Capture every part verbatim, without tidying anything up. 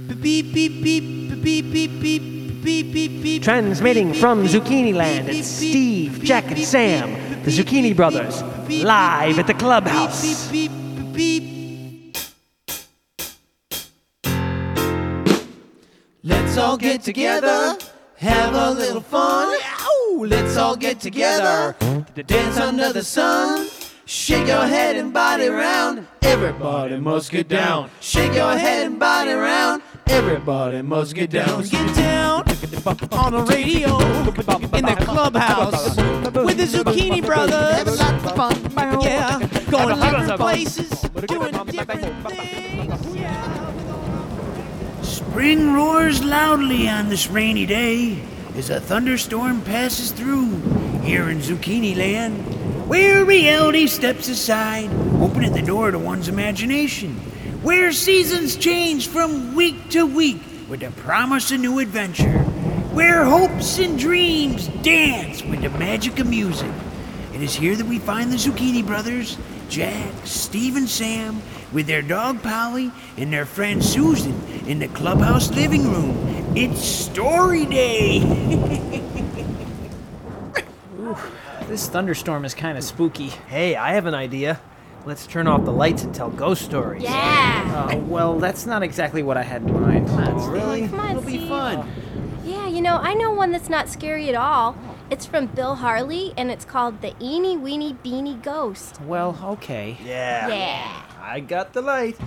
Beep, beep, beep, beep, beep, beep, beep, beep, beep. Transmitting from Zucchini Land, it's Steve, Jack, and Sam, the Zucchini Brothers, live at the clubhouse. Beep, beep, beep. Let's all get together, have a little fun. Ow! Let's all get together to dance under the sun. Shake your head and body round. Everybody must get down. Shake your head and body round. Everybody must get down. Get down on the radio in the clubhouse with the Zucchini Brothers. Have lots of fun. Yeah, going different places, doing different things. Yeah. Spring roars loudly on this rainy day as a thunderstorm passes through here in Zucchini Land, where reality steps aside, opening the door to one's imagination, where seasons change from week to week with the promise of new adventure, where hopes and dreams dance with the magic of music. It is here that we find the Zucchini Brothers, Jack, Steve, and Sam, with their dog Polly and their friend Susan in the clubhouse living room. It's story day! Ooh, this thunderstorm is kind of spooky. Hey, I have an idea. Let's turn off the lights and tell ghost stories. Yeah. Uh, well, that's not exactly what I had in mind. Oh, really? Come on, It'll be Steve. fun. Yeah, you know, I know one that's not scary at all. It's from Bill Harley, and it's called The Eeny Weeny Beanie Ghost. Well, okay. Yeah. Yeah. I got the light.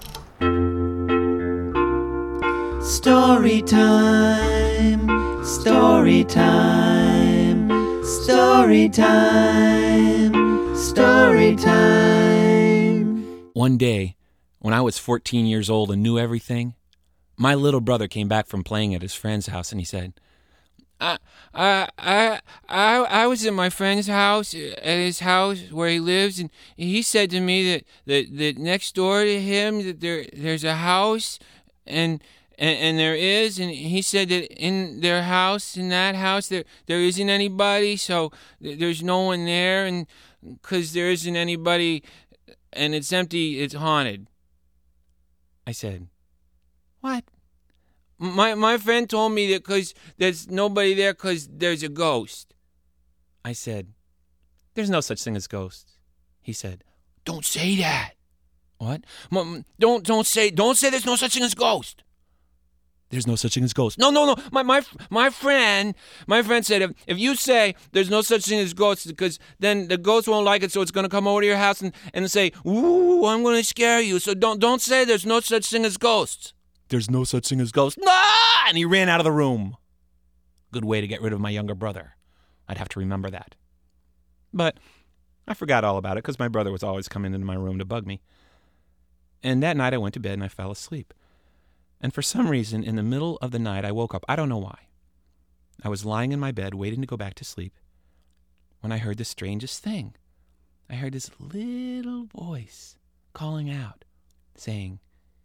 Story time, story time, story time, story time. One day, when I was fourteen years old and knew everything, my little brother came back from playing at his friend's house and he said, I, I, I, I, I was at my friend's house, at his house where he lives, and he said to me that, that, that next door to him that there there's a house, and, and and there is, and he said that in their house, in that house, there there isn't anybody, so there's no one there, and because there isn't anybody, and it's empty, it's haunted. I said, what? My my friend told me that because there's nobody there because there's a ghost. I said, there's no such thing as ghosts. He said, don't say that. What? M- don't don't say don't say there's no such thing as ghost. There's no such thing as ghost. No, no, no. My my my friend, my friend said if, if you say there's no such thing as ghosts, because then the ghost won't like it, so it's gonna come over to your house and, and say, ooh, I'm gonna scare you. So don't don't say there's no such thing as ghosts. There's no such thing as ghosts. No! And he ran out of the room. Good way to get rid of my younger brother. I'd have to remember that. But I forgot all about it because my brother was always coming into my room to bug me. And that night I went to bed and I fell asleep. And for some reason, in the middle of the night, I woke up. I don't know why. I was lying in my bed waiting to go back to sleep when I heard the strangest thing. I heard this little voice calling out, saying,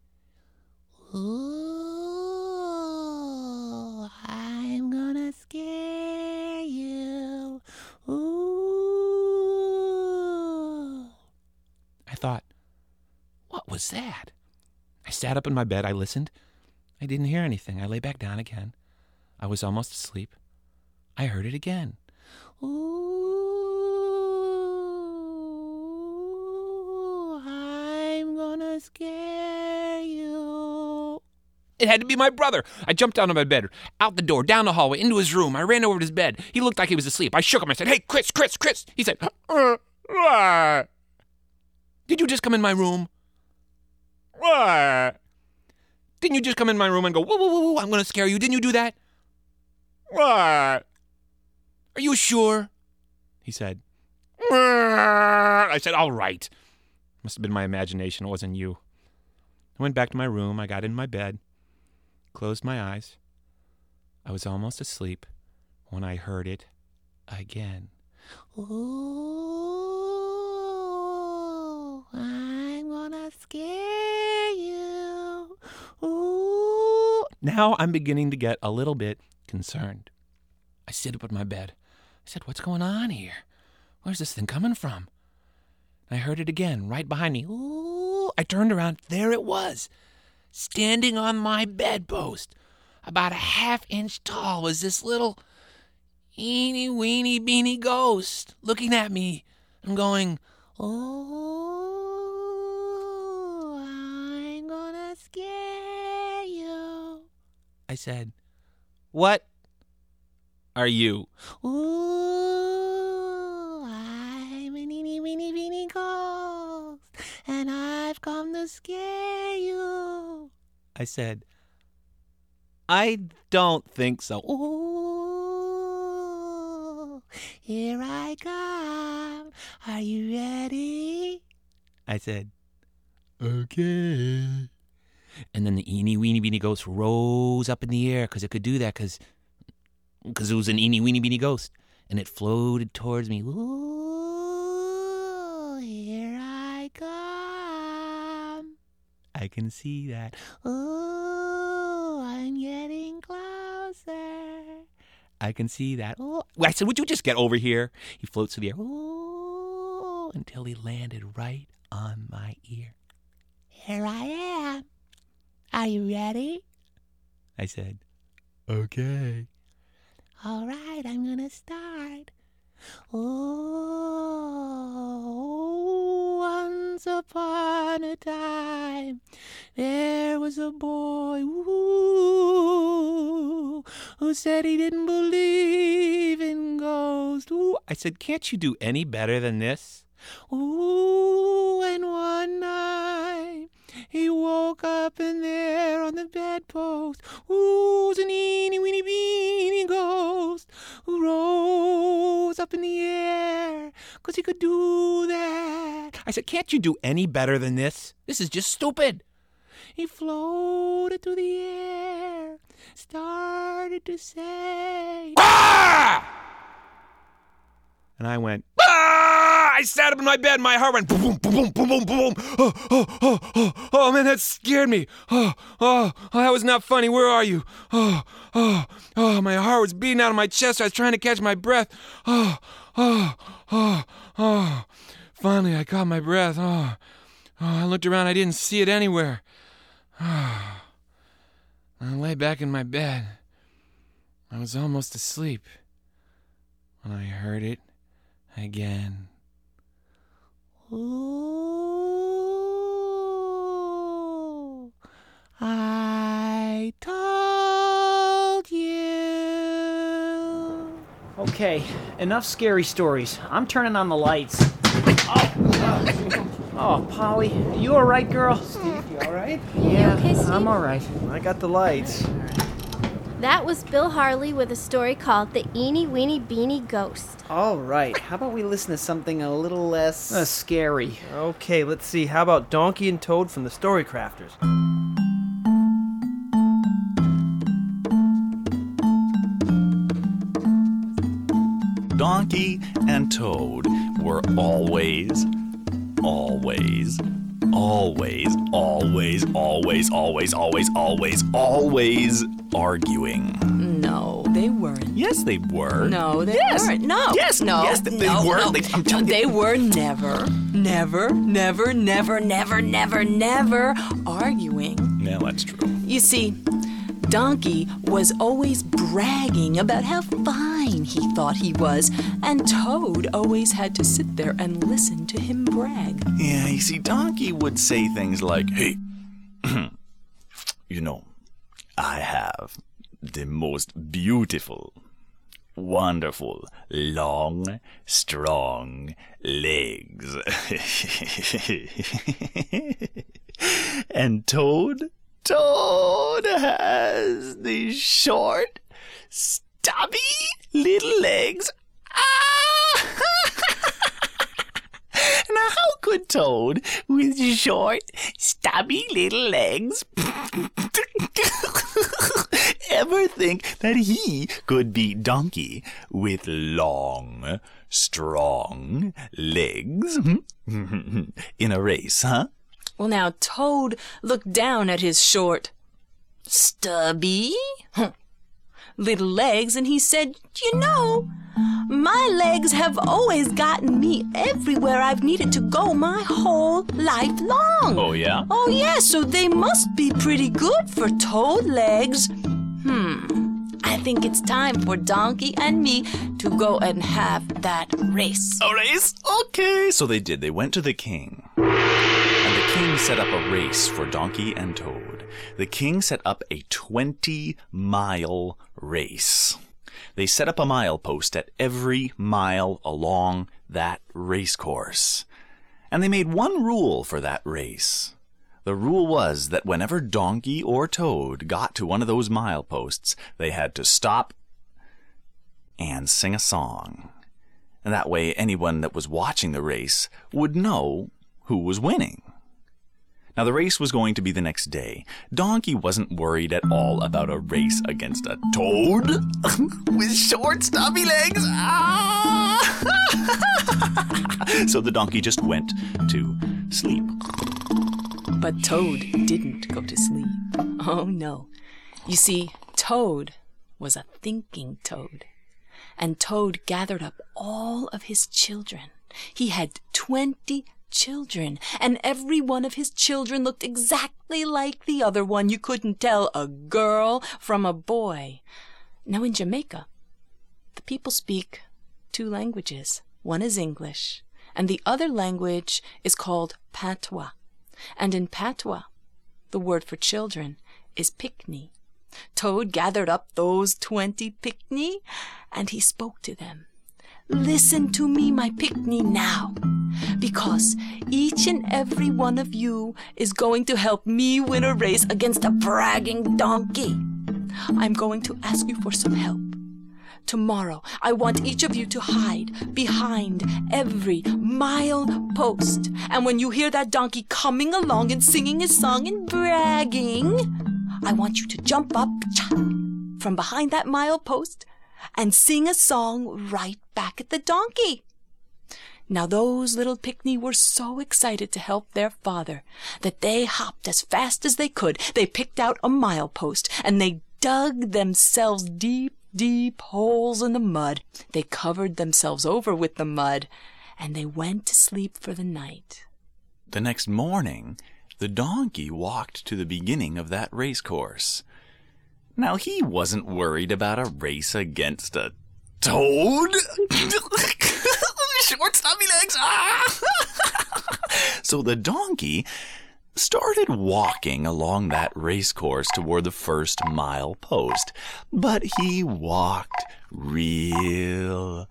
ooh, I'm gonna scare you. Ooh. I thought, what was that? I sat up in my bed. I listened. I didn't hear anything. I lay back down again. I was almost asleep. I heard it again. Ooh, I'm gonna scare you. It had to be my brother. I jumped out of my bed, out the door, down the hallway, into his room. I ran over to his bed. He looked like he was asleep. I shook him. I said, hey, Chris, Chris, Chris. He said, uh, uh. Did you just come in my room? What? Didn't you just come in my room and go, whoa, whoa, whoa, whoa, I'm going to scare you? Didn't you do that? What? Are you sure? He said. I said, all right. Must have been my imagination. It wasn't you. I went back to my room. I got in my bed, closed my eyes. I was almost asleep when I heard it again. Ooh, I'm gonna scare you. Ooh. Now I'm beginning to get a little bit concerned. I sit up in my bed. I said, what's going on here? Where's this thing coming from? I heard it again, right behind me. Ooh. I turned around. There it was. standing on my bedpost, about a half inch tall, was this little eeny weeny beany ghost looking at me and going, "Oh, I'm gonna scare you." I said, "What are you?" "Ooh, I'm an eeny weeny beany ghost, and I've come to scare you." I said, "I don't think so." "Ooh, here I come. Are you ready?" I said, "Okay." And then the eeny weeny beany ghost rose up in the air, because it could do that, because because it was an eeny weeny beany ghost. And it floated towards me. "Ooh, here I come. I can see that. Ooh, I'm getting closer. I can see that. Ooh." I said, "Would you just get over here?" He floats through the air. Ooh, until he landed right on my ear. "Here I am. Are you ready?" I said, "Okay." "All right, I'm gonna start. Oh, once upon a time, there was a boy ooh, who said he didn't believe in ghosts." Ooh. I said, "Can't you do any better than this?" "Ooh, and one night he woke up in there on the bedpost. Ooh, it was an eeny weeny beany ghost who rose up in the air, 'cause he could do that." I said, "Can't you do any better than this? This is just stupid." He floated through the air, started to say, "Ah!" And I went, "Ah!" I sat up in my bed and my heart went boom, boom, boom, boom, boom, boom, boom. Oh, oh, oh, oh, oh, man, that scared me. Oh, oh, oh, that was not funny. Where are you? Oh, oh, oh, my heart was beating out of my chest. I was trying to catch my breath. Oh, oh, oh, oh. Finally, I caught my breath. Oh, oh, I looked around. I didn't see it anywhere. Oh. I lay back in my bed. I was almost asleep when I heard it again. Ooh, I told you. Okay, enough scary stories. I'm turning on the lights. Oh, oh Polly, you all right, girl? Steve, you all right? Yeah, okay, Steve? I'm all right. I got the lights. That was Bill Harley with a story called The Eeny Weeny Beany Ghost. All right, how about we listen to something a little less... Uh, scary. Okay, let's see. How about Donkey and Toad from the Story Crafters? Donkey and Toad were always, always, always, always, always, always, always, always, always arguing. No, they weren't. Yes, they were. No, they yes. weren't. No. Yes, no, yes, they no, were. No. They, I'm telling they you. were never, never, never, never, never, never, never arguing. Yeah, that's true. You see, Donkey was always bragging about how fine he thought he was, and Toad always had to sit there and listen to him brag. Yeah, you see, Donkey would say things like, "Hey, you know, I have the most beautiful, wonderful, long, strong legs." And Toad, Toad has the short, stubby little legs. Ah! Now, how could Toad, with short, stubby little legs, ever think that he could beat Donkey with long, strong legs in a race, huh? Well, now, Toad looked down at his short, stubby, little legs, and he said, "You know, My legs have always gotten me everywhere I've needed to go my whole life long. Oh, yeah? Oh, yeah, so they must be pretty good for toad legs. Hmm, I think it's time for Donkey and me to go and have that race. A race? Okay. So they did. They went to the king. And the king set up a race for Donkey and Toad. The king set up a twenty-mile race. They set up a milepost at every mile along that race course. And they made one rule for that race. The rule was that whenever Donkey or Toad got to one of those mileposts, they had to stop and sing a song. And that way anyone that was watching the race would know who was winning. Now, the race was going to be the next day. Donkey wasn't worried at all about a race against a toad with short, stubby legs. Ah! So the donkey just went to sleep. But Toad didn't go to sleep. Oh, no. You see, Toad was a thinking toad. And Toad gathered up all of his children. He had twenty children, and every one of his children looked exactly like the other one. You couldn't tell a girl from a boy. Now, in Jamaica, the people speak two languages. One is English, and the other language is called Patois. And in Patois, the word for children is Picni. Toad gathered up those twenty Picni, and he spoke to them. Listen to me, my Picni, now, because each and every one of you is going to help me win a race against a bragging donkey. I'm going to ask you for some help. Tomorrow, I want each of you to hide behind every mile post. And when you hear that donkey coming along and singing his song and bragging, I want you to jump up from behind that mile post and sing a song right back at the donkey. Now, those little Picni were so excited to help their father that they hopped as fast as they could. They picked out a milepost and they dug themselves deep, deep holes in the mud. They covered themselves over with the mud and they went to sleep for the night. The next morning, the donkey walked to the beginning of that race course. Now, he wasn't worried about a race against a toad. Short, stubby legs. Ah! So the donkey started walking along that race course toward the first mile post. But he walked real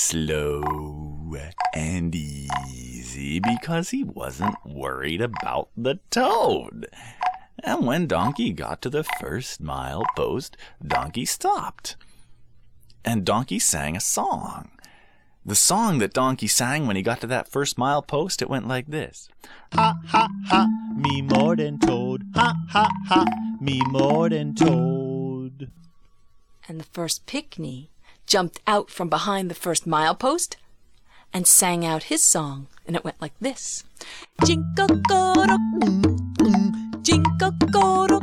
slow and easy because he wasn't worried about the toad. And when Donkey got to the first mile post, Donkey stopped. And Donkey sang a song. The song that Donkey sang when he got to that first mile post, it went like this. Ha, ha, ha, me more than toad. Ha, ha, ha, me more than toad. And the first Picni jumped out from behind the first mile post and sang out his song. And it went like this. Jinko-ko-ro, jinko-ko-ro.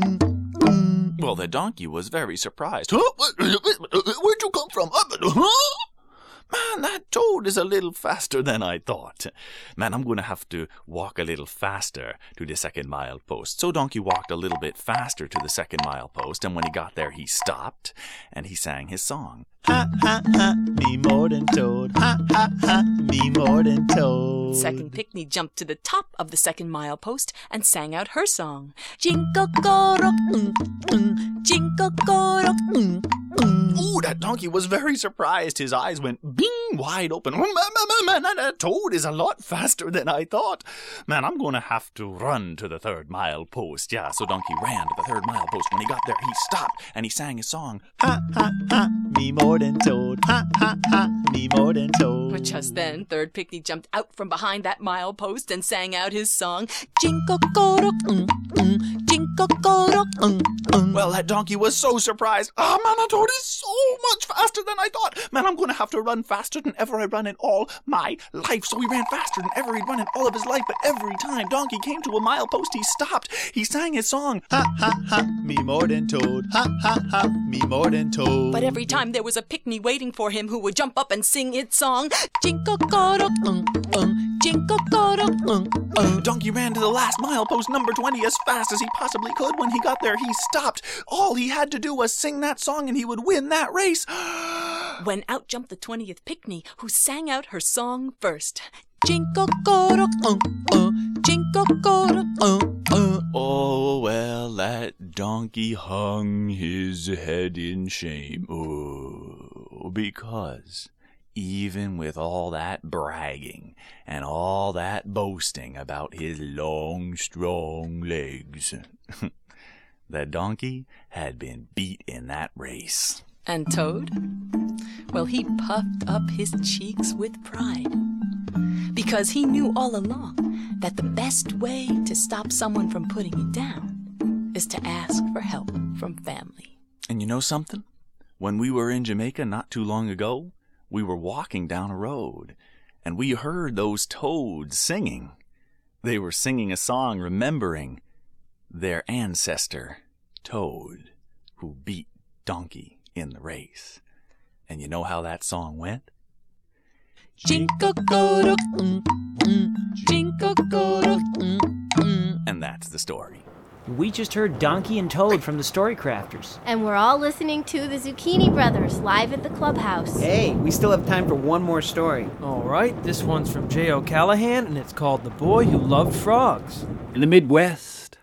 Well, the donkey was very surprised. Huh? Where'd you come from? Huh? Man, that toad is a little faster than I thought. Man, I'm going to have to walk a little faster to the second mile post. So Donkey walked a little bit faster to the second mile post, and when he got there, he stopped, and he sang his song. Ha, ha, ha, me more than toad. Ha, ha, ha, me more than toad. Second Picni jumped to the top of the second mile post and sang out her song. Jinko-ko-ro, mm, mm, jinko-ko-ro, mm, mm. Ooh, that donkey was very surprised. His eyes went bing wide open. Man, man, man, that toad is a lot faster than I thought. Man, I'm going to have to run to the third mile post. Yeah, so Donkey ran to the third mile post. When he got there, he stopped and he sang his song. Ha, ha, ha, me more than toad. Ha, ha, ha, me more than toad. But just then, third Picni jumped out from behind that mile post and sang out his song. Jinko-ko-ro, mm, mm, jinko Well, that donkey was so surprised. Ah, man, a toad is so much faster than I thought. Man, I'm going to have to run faster than ever I run in all my life. So he ran faster than ever he'd run in all of his life. But every time Donkey came to a milepost, he stopped. He sang his song. Ha, ha, ha, me more than toad. Ha, ha, ha, me more than toad. But every time there was a picnic waiting for him who would jump up and sing its song. Jingle, Donkey ran to the last milepost, number twenty, as fast as he possibly could. When he got there, he stopped. All he had to do was sing that song and he would win that race. When out jumped the twentieth Pickney, who sang out her song first. Oh, well, that donkey hung his head in shame. Oh, because even with all that bragging and all that boasting about his long, strong legs, the donkey had been beat in that race. And Toad? Well, he puffed up his cheeks with pride, because he knew all along that the best way to stop someone from putting you down is to ask for help from family. And you know something? When we were in Jamaica not too long ago, we were walking down a road, and we heard those toads singing. They were singing a song remembering their ancestor, Toad, who beat Donkey in the race. And you know how that song went? Jingle-go-do, jingle-go-do. And that's the story. We just heard Donkey and Toad from the Story Crafters. And we're all listening to the Zucchini Brothers live at the clubhouse. Hey, we still have time for one more story. All right, this one's from J. O'Callahan, and it's called The Boy Who Loved Frogs. In the Midwest,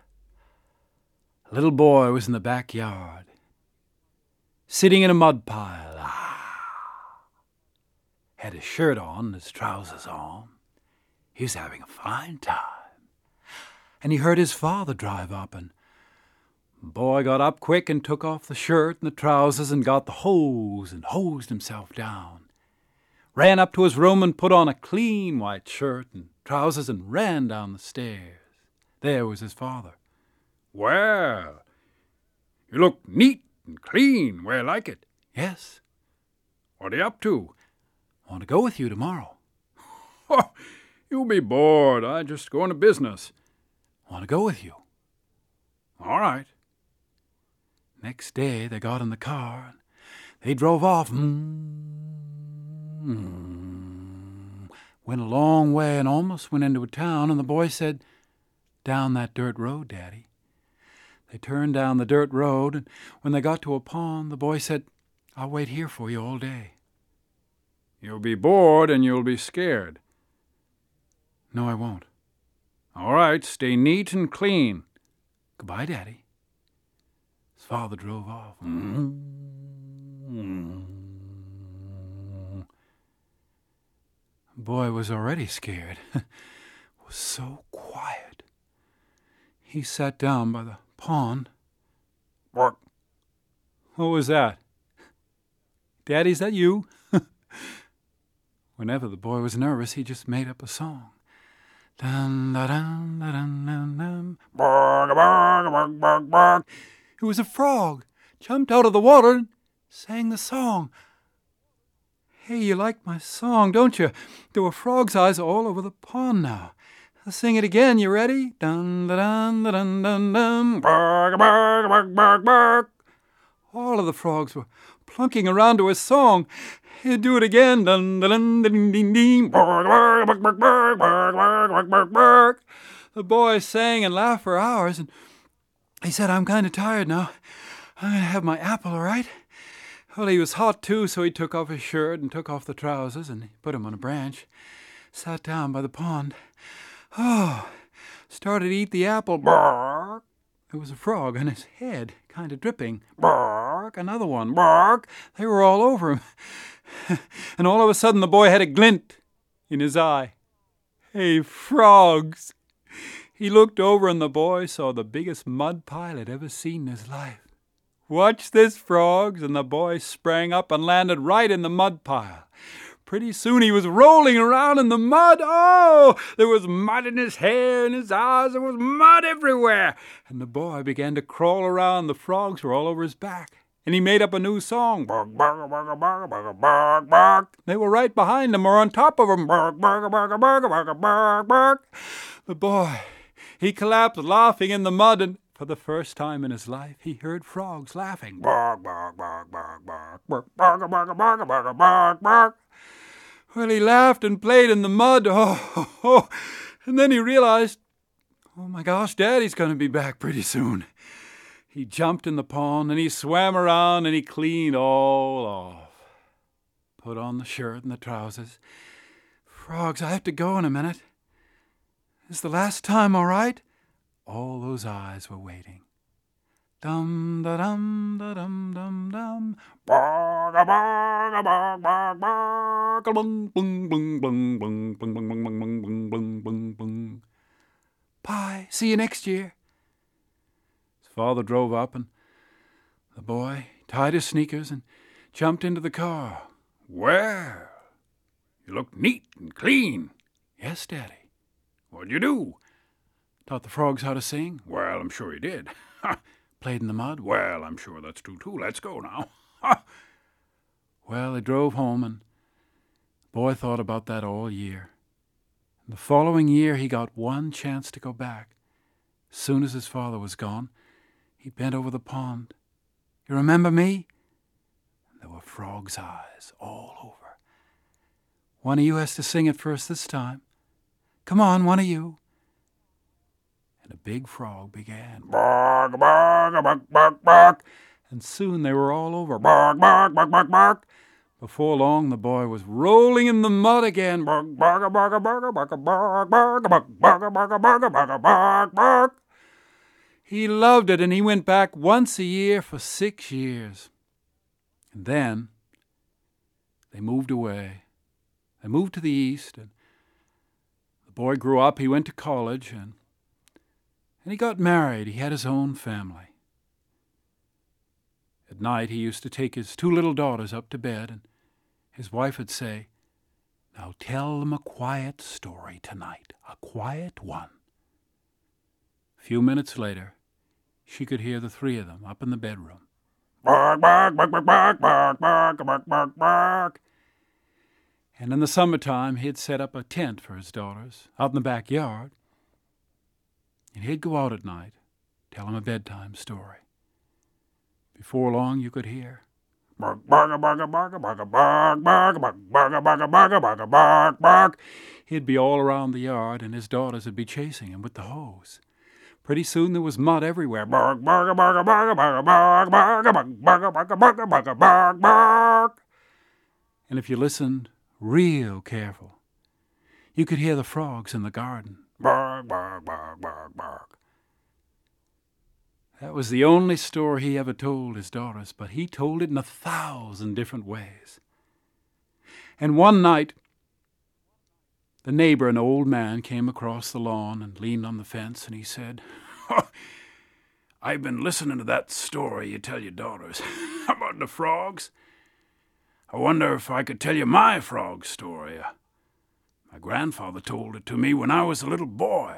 a little boy was in the backyard, sitting in a mud pile. Ah. Had his shirt on, his trousers on. He was having a fine time. And he heard his father drive up, and the boy got up quick and took off the shirt and the trousers and got the hose and hosed himself down. Ran up to his room and put on a clean white shirt and trousers and ran down the stairs. There was his father. "Well, you look neat and clean, where I like it." "Yes." "What are you up to?" "I want to go with you tomorrow." "Oh, you'll be bored. I just go into business." "I want to go with you." "All right." Next day they got in the car and they drove off. Mm-hmm. Went a long way and almost went into a town, and the boy said, "Down that dirt road, Daddy." They turned down the dirt road, and when they got to a pond, the boy said, "I'll wait here for you all day." "You'll be bored and you'll be scared." "No, I won't." "All right, stay neat and clean." "Goodbye, Daddy." His father drove off. Mm-hmm. The boy was already scared. It was so quiet. He sat down by the pond. "Bark." "What was that?" "Daddy, is that you?" Whenever the boy was nervous, he just made up a song. Dun, da, dun, da, dun, dun, dun. Bark, bark, bark, bark, bark. It was a frog, jumped out of the water and sang the song. Hey, you like my song, don't you? There were frog's eyes all over the pond now. I'll sing it again. You ready? Dun, da, dun, da, dun, dun, dun. Bark, bark, bark, bark, bark. All of the frogs were plunking around to his song. He'd do it again. Dun, dun, dun, ding, ding, ding. Bark, bark, bark, bark, bark, bark, bark, bark, bark. The boy sang and laughed for hours, and he said, "I'm kind of tired now. I'm going to have my apple, all right?" Well, he was hot, too, so he took off his shirt and took off the trousers, and he put them on a branch, sat down by the pond. Oh, started to eat the apple. Bark. There was a frog on his head, kind of dripping. Bark. Another one. Bark. They were all over him. And all of a sudden, the boy had a glint in his eye. Hey, frogs. He looked over, and the boy saw the biggest mud pile he'd ever seen in his life. "Watch this, frogs," and the boy sprang up and landed right in the mud pile. pretty soon he was rolling around in the mud. Oh, there was mud in his hair and his eyes. There was mud everywhere. And the boy began to crawl around. The frogs were all over his back. And he made up a new song. Bark, bark, bark, bark, bark, bark, bark. They were right behind him or on top of him. Bark, bark, bark, bark, bark, bark, bark. The boy, he collapsed laughing in the mud, and for the first time in his life, he heard frogs laughing. Bark, bark, bark, bark, bark, bark, bark, bark, bark, bark, bark, bark. Well, he laughed and played in the mud. Oh, oh, and then he realized, oh my gosh, Daddy's going to be back pretty soon. He jumped in the pond and he swam around and he cleaned all off. Put on the shirt and the trousers. Frogs, I have to go in a minute. Is the last time all right? All those eyes were waiting. Dum da dum da dum dum dum. Barga barga barga barga barga bung bung bung bung bung bung bung bung bung bung bung bung bung. Bye. See you next year. His father drove up and the boy tied his sneakers and jumped into the car. Well, you look neat and clean. Yes, Daddy. What'd you do? Taught the frogs how to sing? Well, I'm sure he did. Played in the mud? Well, I'm sure that's true, too. Let's go now. Well, they drove home, and the boy thought about that all year. And the following year, he got one chance to go back. As soon as his father was gone, he bent over the pond. You remember me? And there were frogs' eyes all over. One of you has to sing it first this time. Come on, one of you. And a big frog began. Bark, bark, bark, bark, bark. And soon they were all over. Bark, bark, bark, bark, bark. Before long, the boy was rolling in the mud again. Bark, bark, bark, bark, bark, bark, bark, bark, bark, bark, bark, bark, bark, bark. He loved it, and he went back once a year for six years. And then they moved away. They moved to the east, and the boy grew up. He went to college, and And he got married. He had his own family. At night, he used to take his two little daughters up to bed, and his wife would say, "Now tell them a quiet story tonight, a quiet one." A few minutes later, she could hear the three of them up in the bedroom. Bark, bark, bark, bark, bark, bark, bark, bark, bark, bark. And in the summertime, he'd set up a tent for his daughters out in the backyard. And he'd go out at night, tell them a bedtime story. Before long, you could hear bark, bark, bark, bark, bark, bark, bark, bark, bark, bark, bark, bark, bark, bark. He'd be all around the yard, and his daughters would be chasing him with the hose. Pretty soon there was mud everywhere. Bark, bark, bark, bark, bark, bark, bark, bark, bark, bark, bark, bark, bark, bark. And if you listened real careful, you could hear the frogs in the garden. Bark, bark, bark, bark, bark. That was the only story he ever told his daughters, but he told it in a thousand different ways. And one night, the neighbor, an old man, came across the lawn and leaned on the fence, and he said, oh, "I've been listening to that story you tell your daughters about the frogs. I wonder if I could tell you my frog story. My grandfather told it to me when I was a little boy."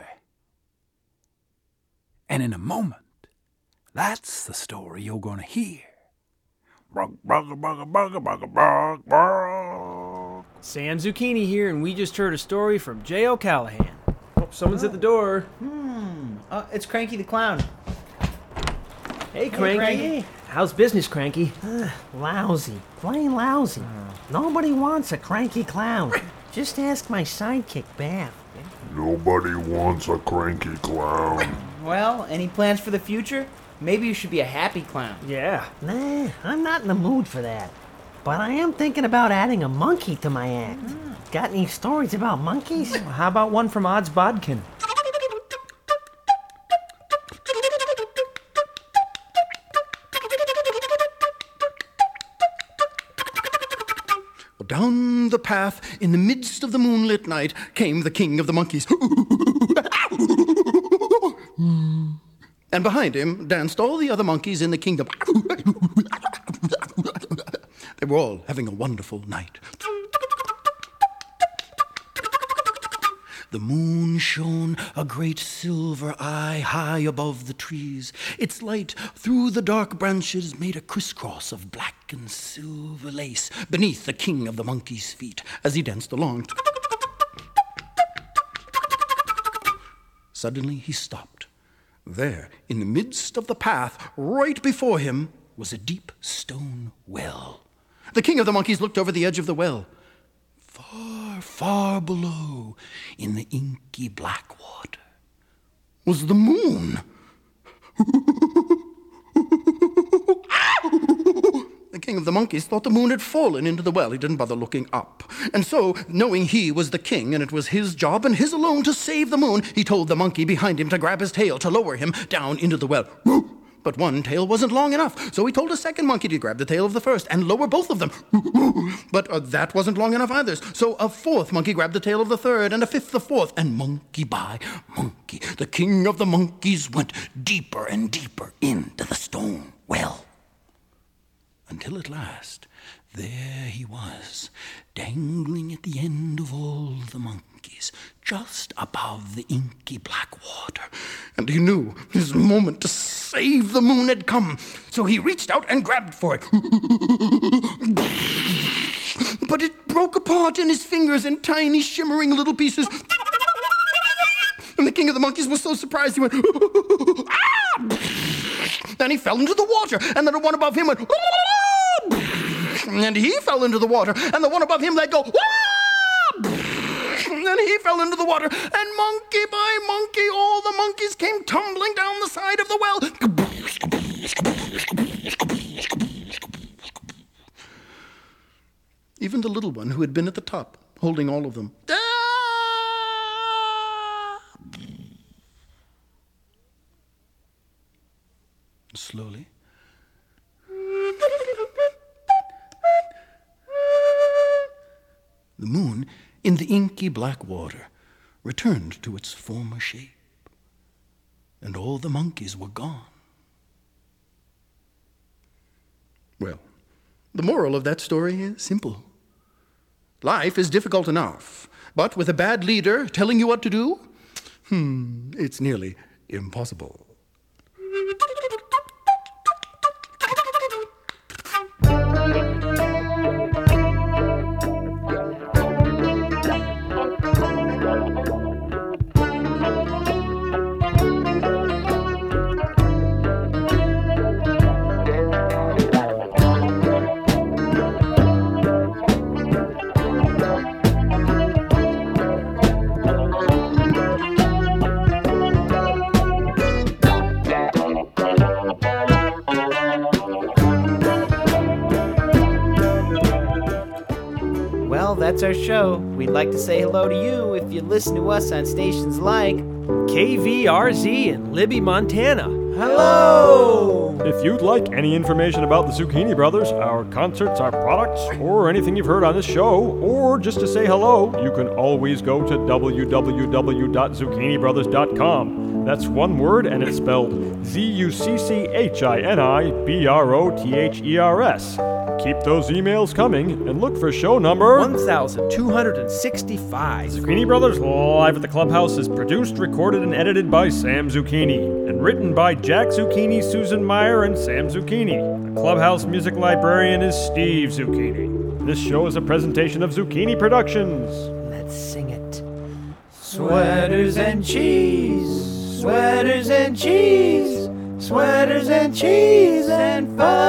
And in a moment, that's the story you're going to hear. Bark, bark, bark, bark, bark, bark, bark. Sam Zucchini here, and we just heard a story from Jay O'Callahan. Oh, someone's oh. at the door. Hmm. Uh, it's Cranky the Clown. Hey, Cranky. Hey, Cranky. How's business, Cranky? Uh, lousy. Plain lousy. Uh. Nobody wants a cranky clown. Just ask my sidekick, Bath. Nobody wants a cranky clown. Well, any plans for the future? Maybe you should be a happy clown. Yeah. Nah, I'm not in the mood for that. But I am thinking about adding a monkey to my act. Mm. Got any stories about monkeys? How about one from Odds Bodkin? Down the path, in the midst of the moonlit night, came the king of the monkeys. And behind him danced all the other monkeys in the kingdom. They were all having a wonderful night. The moon shone, a great silver eye, high above the trees. Its light through the dark branches made a crisscross of black and silver lace beneath the king of the monkeys' feet as he danced along. Suddenly he stopped. There, in the midst of the path, right before him, was a deep stone well. The king of the monkeys looked over the edge of the well. Far, far below, in the inky black water, was the moon. The king of the monkeys thought the moon had fallen into the well. He didn't bother looking up. And so, knowing he was the king and it was his job and his alone to save the moon, he told the monkey behind him to grab his tail to lower him down into the well. But one tail wasn't long enough, so he told a second monkey to grab the tail of the first and lower both of them. But uh, that wasn't long enough either, so a fourth monkey grabbed the tail of the third, and a fifth the fourth, and monkey by monkey, the king of the monkeys went deeper and deeper into the stone well. Until at last, there he was, dangling at the end of all the monkeys, just above the inky black water. And he knew his moment to save the moon had come, so he reached out and grabbed for it. But it broke apart in his fingers in tiny, shimmering little pieces. And the king of the monkeys was so surprised, he went, ah! Then he fell into the water, and then the one above him went, and he fell into the water, and the one above him let go, and then he fell into the water, and monkey by monkey, all the monkeys came tumbling down the side of the well. Even the little one who had been at the top, holding all of them. Slowly, the moon, in the inky black water, returned to its former shape, and all the monkeys were gone. Well, the moral of that story is simple. Life is difficult enough, but with a bad leader telling you what to do, hmm, it's nearly impossible. That's our show. We'd like to say hello to you if you listen to us on stations like K V R Z in Libby, Montana. Hello! If you'd like any information about the Zucchini Brothers, our concerts, our products, or anything you've heard on this show, or just to say hello, you can always go to w w w dot zucchini brothers dot com. That's one word, and it's spelled Z U C C H I N I B R O T H E R S. Keep those emails coming, and look for show number one thousand two hundred sixty-five. Zucchini Brothers Live at the Clubhouse is produced, recorded, and edited by Sam Zucchini, and written by Jack Zucchini, Susan Meyer, and Sam Zucchini. The Clubhouse music librarian is Steve Zucchini. This show is a presentation of Zucchini Productions. Let's sing it. Sweaters and cheese, sweaters and cheese, sweaters and cheese and fun.